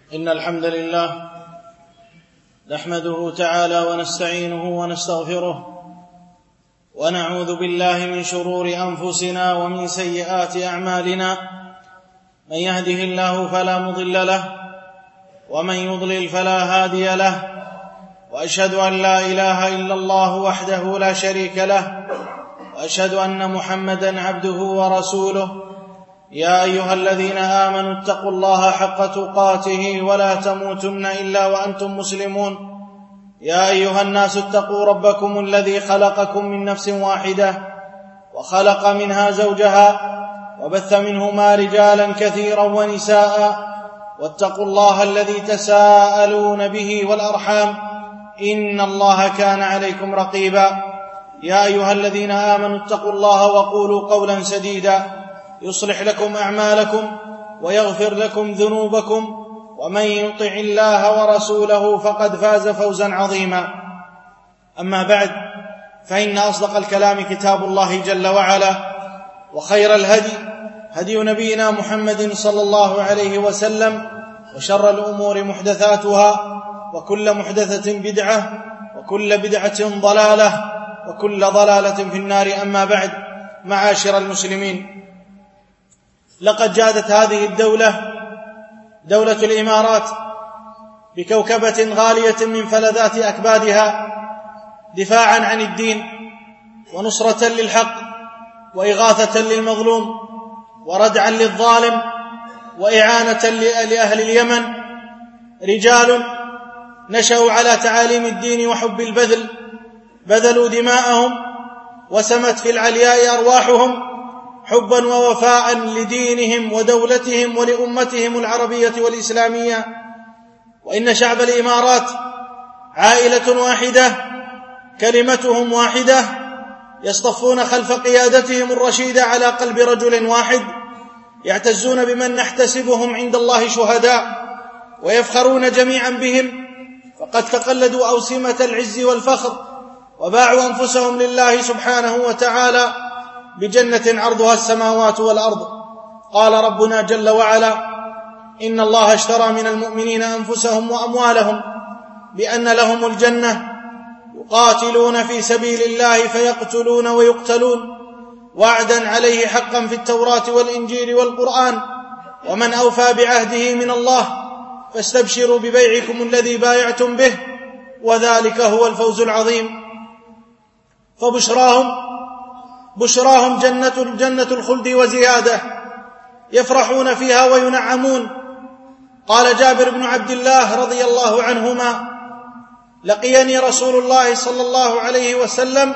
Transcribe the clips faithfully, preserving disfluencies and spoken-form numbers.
إن الحمد لله نحمده تعالى ونستعينه ونستغفره ونعوذ بالله من شرور أنفسنا ومن سيئات أعمالنا. من يهده الله فلا مضل له ومن يضلل فلا هادي له، وأشهد أن لا إله إلا الله وحده لا شريك له، وأشهد أن محمدًا عبده ورسوله. يا أيها الذين آمنوا اتقوا الله حق تقاته ولا تموتن إلا وأنتم مسلمون. يا أيها الناس اتقوا ربكم الذي خلقكم من نفس واحدة وخلق منها زوجها وبث منهما رجالا كثيرا ونساء، واتقوا الله الذي تساءلون به والأرحام إن الله كان عليكم رقيبا. يا أيها الذين آمنوا اتقوا الله وقولوا قولا سديدا يصلح لكم أعمالكم ويغفر لكم ذنوبكم، ومن يطع الله ورسوله فقد فاز فوزا عظيما. أما بعد، فإن أصدق الكلام كتاب الله جل وعلا، وخير الهدي هدي نبينا محمد صلى الله عليه وسلم، وشر الأمور محدثاتها، وكل محدثة بدعة، وكل بدعة ضلالة، وكل ضلالة في النار. أما بعد، معاشر المسلمين، لقد جادت هذه الدولة دولة الإمارات بكوكبة غالية من فلذات أكبادها دفاعا عن الدين ونصرة للحق وإغاثة للمظلوم وردعا للظالم وإعانة لأهل اليمن. رجال نشأوا على تعاليم الدين وحب البذل، بذلوا دماءهم وسمت في العلياء أرواحهم حبا ووفاء لدينهم ودولتهم ولأمتهم العربية والإسلامية. وإن شعب الإمارات عائلة واحدة، كلمتهم واحدة، يصطفون خلف قيادتهم الرشيدة على قلب رجل واحد، يعتزون بمن نحتسبهم عند الله شهداء، ويفخرون جميعا بهم، فقد تقلدوا أوسمة العز والفخر وباعوا أنفسهم لله سبحانه وتعالى بجنة عرضها السماوات والأرض. قال ربنا جل وعلا: إن الله اشترى من المؤمنين أنفسهم وأموالهم بأن لهم الجنة يقاتلون في سبيل الله فيقتلون ويقتلون وعدا عليه حقا في التوراة والإنجيل والقرآن، ومن أوفى بعهده من الله فاستبشروا ببيعكم الذي بايعتم به، وذلك هو الفوز العظيم. فبشراهم بشراهم جنة, جنة الخلد وزيادة، يفرحون فيها وينعمون. قال جابر بن عبد الله رضي الله عنهما: لقيني رسول الله صلى الله عليه وسلم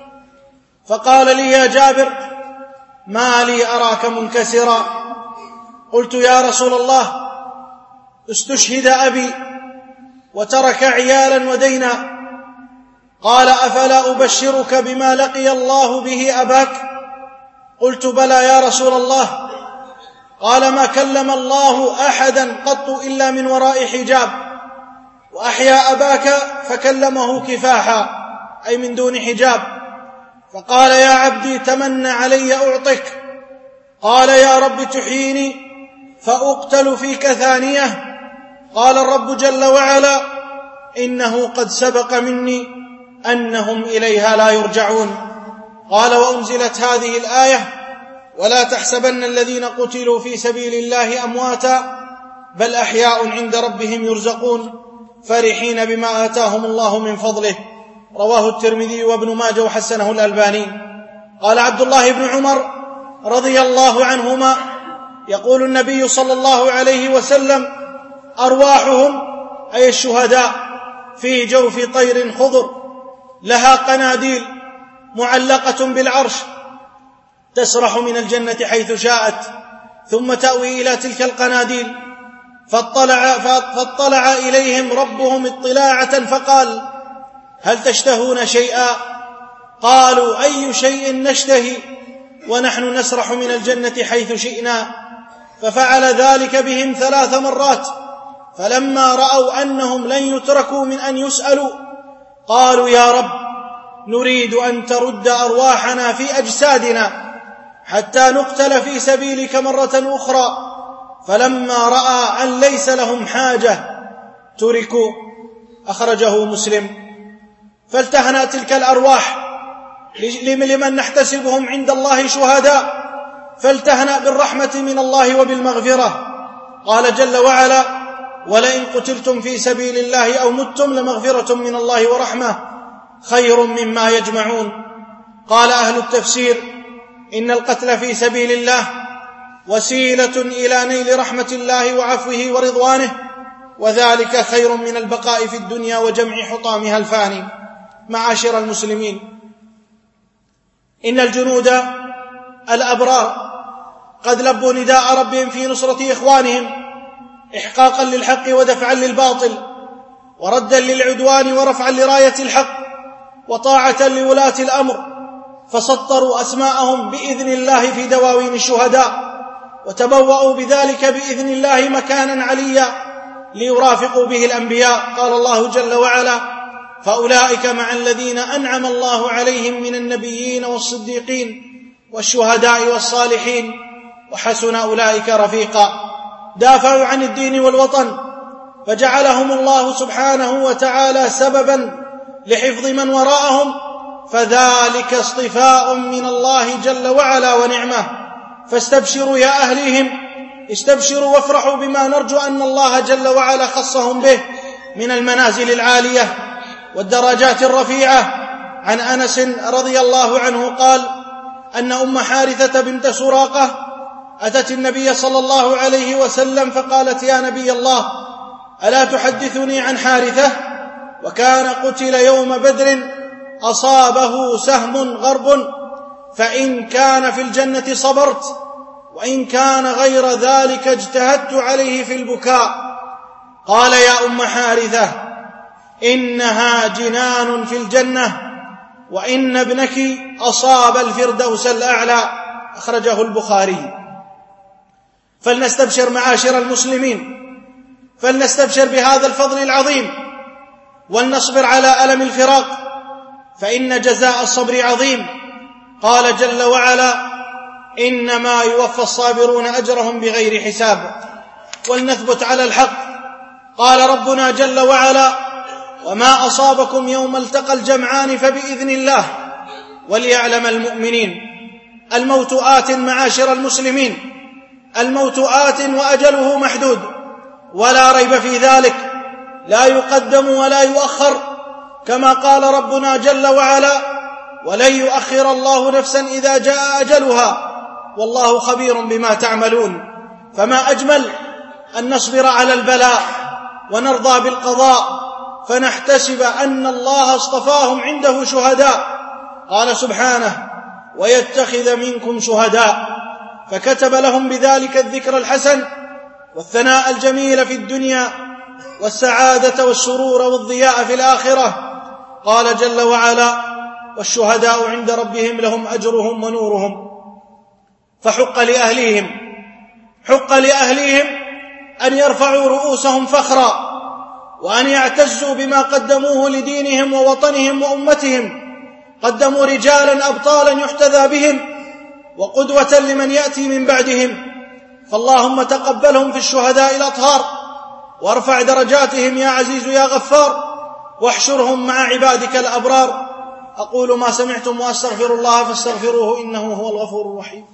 فقال لي: يا جابر، ما لي أراك منكسرا؟ قلت: يا رسول الله، استشهد أبي وترك عيالا ودينا. قال: أفلا أبشرك بما لقي الله به أباك؟ قلت: بلى يا رسول الله. قال: ما كلم الله أحدا قط إلا من وراء حجاب، وأحيا أباك فكلمه كفاحا، أي من دون حجاب. فقال: يا عبدي، تمنى علي أعطك. قال: يا رب تحييني فأقتل فيك ثانية. قال الرب جل وعلا: إنه قد سبق مني أنهم إليها لا يرجعون. قال: وأنزلت هذه الآية: ولا تحسبن الذين قتلوا في سبيل الله أمواتا بل أحياء عند ربهم يرزقون فرحين بما آتاهم الله من فضله. رواه الترمذي وابن ماجه وحسنه الألباني. قال عبد الله بن عمر رضي الله عنهما: يقول النبي صلى الله عليه وسلم: أرواحهم، أي الشهداء، في جوف طير خضر لها قناديل معلقة بالعرش تسرح من الجنة حيث شاءت، ثم تأوي إلى تلك القناديل. فاطلع, فاطلع إليهم ربهم اطلاعة فقال: هل تشتهون شيئا؟ قالوا: أي شيء نشتهي ونحن نسرح من الجنة حيث شئنا. ففعل ذلك بهم ثلاث مرات، فلما رأوا أنهم لن يتركوا من أن يسألوا قالوا: يا رب، نريد أن ترد أرواحنا في أجسادنا حتى نقتل في سبيلك مرة أخرى. فلما رأى أن ليس لهم حاجة تركوا. أخرجه مسلم. فالتهنأ تلك الأرواح لمن نحتسبهم عند الله شهداء، فالتهنأ بالرحمة من الله وبالمغفرة. قال جل وعلا: ولئن قتلتم في سبيل الله أو متم لمغفرة من الله ورحمة خير مما يجمعون. قال أهل التفسير: إن القتل في سبيل الله وسيلة إلى نيل رحمة الله وعفوه ورضوانه، وذلك خير من البقاء في الدنيا وجمع حطامها الفاني. معاشر المسلمين، إن الجنود الأبرار قد لبوا نداء ربهم في نصرة إخوانهم إحقاقا للحق ودفعا للباطل وردا للعدوان ورفعا لراية الحق وطاعة لولاة الأمر، فسطروا أسماءهم بإذن الله في دواوين الشهداء، وتبوأوا بذلك بإذن الله مكانا عليا ليرافقوا به الأنبياء. قال الله جل وعلا: فأولئك مع الذين أنعم الله عليهم من النبيين والصديقين والشهداء والصالحين وحسن أولئك رفيقا. دافعوا عن الدين والوطن فجعلهم الله سبحانه وتعالى سببا لحفظ من وراءهم، فذلك اصطفاء من الله جل وعلا ونعمه. فاستبشروا يا أهليهم، استبشروا وافرحوا بما نرجو أن الله جل وعلا خصهم به من المنازل العالية والدرجات الرفيعة. عن أنس رضي الله عنه قال أن أم حارثة بنت سراقة أتت النبي صلى الله عليه وسلم فقالت: يا نبي الله، ألا تحدثني عن حارثة؟ وكان قتل يوم بدر أصابه سهم غرب، فإن كان في الجنة صبرت، وإن كان غير ذلك اجتهدت عليه في البكاء. قال: يا أم حارثة، إنها جنان في الجنة، وإن ابنك أصاب الفردوس الأعلى. أخرجه البخاري. فلنستبشر معاشر المسلمين، فلنستبشر بهذا الفضل العظيم، ولنصبر على ألم الفراق، فإن جزاء الصبر عظيم. قال جل وعلا: إنما يوفى الصابرون أجرهم بغير حساب. ولنثبت على الحق. قال ربنا جل وعلا: وما أصابكم يوم التقى الجمعان فبإذن الله وليعلم المؤمنين. الموت آت معاشر المسلمين، الموت آت وأجله محدود، ولا ريب في ذلك، لا يقدم ولا يؤخر، كما قال ربنا جل وعلا: ولن يؤخر الله نفسا إذا جاء أجلها والله خبير بما تعملون. فما أجمل أن نصبر على البلاء ونرضى بالقضاء، فنحتسب أن الله اصطفاهم عنده شهداء. قال سبحانه: ويتخذ منكم شهداء، فكتب لهم بذلك الذكر الحسن والثناء الجميل في الدنيا والسعادة والسرور والضياء في الآخرة. قال جل وعلا: والشهداء عند ربهم لهم أجرهم ونورهم. فحق لأهليهم، حق لأهليهم أن يرفعوا رؤوسهم فخرا، وأن يعتزوا بما قدموه لدينهم ووطنهم وأمتهم. قدموا رجالا أبطالا يحتذى بهم وقدوة لمن يأتي من بعدهم، فاللهم تقبلهم في الشهداء الأطهار، وارفع درجاتهم يا عزيز يا غفار، واحشرهم مع عبادك الأبرار. أقول ما سمعتم وأستغفر الله فاستغفروه إنه هو الغفور الرحيم.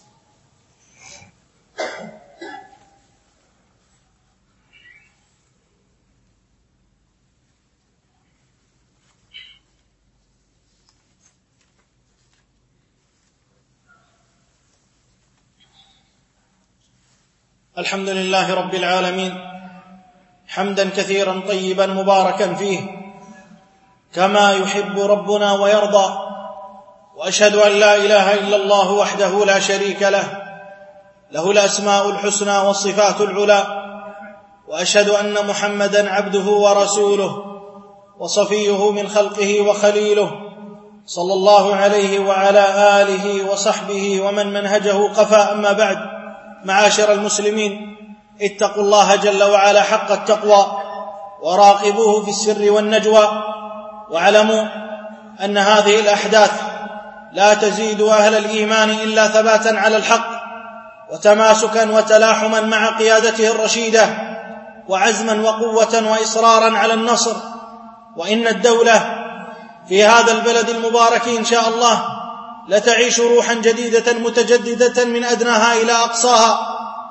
الحمد لله رب العالمين، حمدا كثيرا طيبا مباركا فيه كما يحب ربنا ويرضى. وأشهد أن لا إله إلا الله وحده لا شريك له، له الأسماء الحسنى والصفات العلى. وأشهد أن محمدا عبده ورسوله وصفيه من خلقه وخليله، صلى الله عليه وعلى آله وصحبه ومن منهجه قفى. أما بعد، معاشر المسلمين، اتقوا الله جل وعلا حق التقوى، وراقبوه في السر والنجوى، واعلموا أن هذه الأحداث لا تزيد أهل الإيمان إلا ثباتا على الحق وتماسكا وتلاحما مع قيادته الرشيدة، وعزما وقوة وإصرارا على النصر. وإن الدولة في هذا البلد المبارك إن شاء الله لتعيش روحا جديدة متجددة من أدناها إلى أقصاها،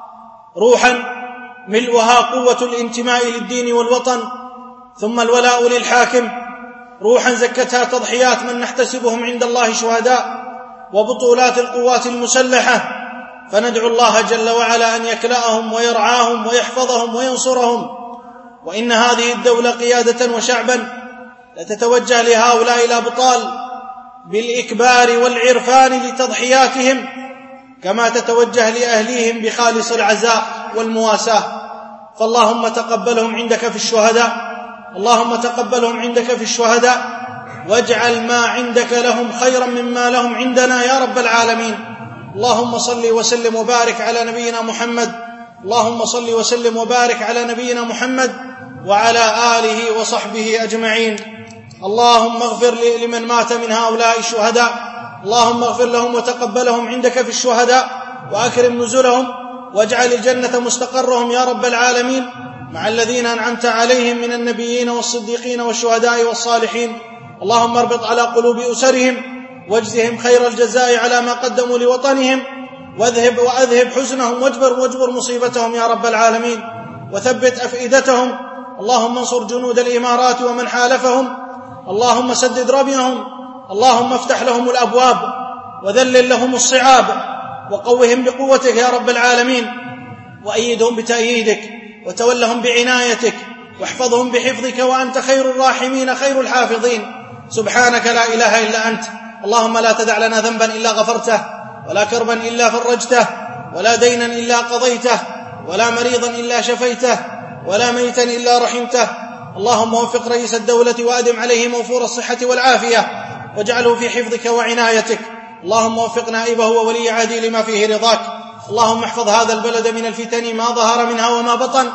روحا ملؤها قوة الانتماء للدين والوطن، ثم الولاء للحاكم، روحا زكتها تضحيات من نحتسبهم عند الله شهداء وبطولات القوات المسلحة. فندعو الله جل وعلا أن يكلأهم ويرعاهم ويحفظهم وينصرهم. وإن هذه الدولة قيادة وشعبا لتتوجه لهؤلاء الأبطال بالإكبار والعرفان لتضحياتهم، كما تتوجه لأهليهم بخالص العزاء والمواساة. فاللهم تقبلهم عندك في الشهداء، اللهم تقبلهم عندك في الشهداء، واجعل ما عندك لهم خيرا مما لهم عندنا يا رب العالمين. اللهم صل وسلم وبارك على نبينا محمد، اللهم صل وسلم وبارك على نبينا محمد وعلى آله وصحبه أجمعين. اللهم اغفر لمن مات من هؤلاء الشهداء، اللهم اغفر لهم وتقبلهم عندك في الشهداء، وأكرم نزلهم، واجعل الجنة مستقرهم يا رب العالمين، مع الذين أنعمت عليهم من النبيين والصديقين والشهداء والصالحين. اللهم اربط على قلوب أسرهم، واجزهم خير الجزاء على ما قدموا لوطنهم، واذهب وأذهب حزنهم، واجبر واجبر مصيبتهم يا رب العالمين، وثبت أفئدتهم. اللهم انصر جنود الإمارات ومن حالفهم، اللهم سدد رميهم، اللهم افتح لهم الأبواب وذلل لهم الصعاب، وقوهم بقوتك يا رب العالمين، وأيدهم بتأييدك، وتولهم بعنايتك، واحفظهم بحفظك، وأنت خير الراحمين خير الحافظين. سبحانك لا إله إلا أنت. اللهم لا تدع لنا ذنبا إلا غفرته، ولا كربا إلا فرجته، ولا دينا إلا قضيته، ولا مريضا إلا شفيته، ولا ميتا إلا رحمته. اللهم وفق رئيس الدولة وأدم عليه موفور الصحة والعافية، واجعله في حفظك وعنايتك. اللهم وفق نائبه وولي عهده لما فيه رضاك. اللهم احفظ هذا البلد من الفتن ما ظهر منها وما بطن،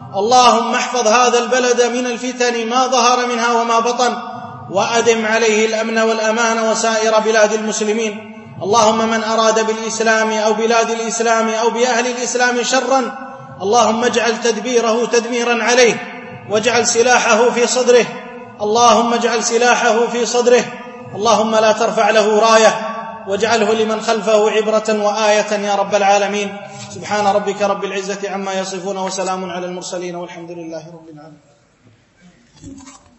اللهم احفظ هذا البلد من الفتن ما ظهر منها وما بطن، وأدم عليه الأمن والأمان وسائر بلاد المسلمين. اللهم من أراد بالإسلام أو بلاد الإسلام أو بأهل الإسلام شرا، اللهم اجعل تدبيره تدميرا عليه، واجعل سلاحه في صدره، اللهم اجعل سلاحه في صدره. اللهم لا ترفع له راية، واجعله لمن خلفه عبرة وآية يا رب العالمين. سبحان ربك رب العزة عما يصفون، وسلام على المرسلين، والحمد لله رب العالمين.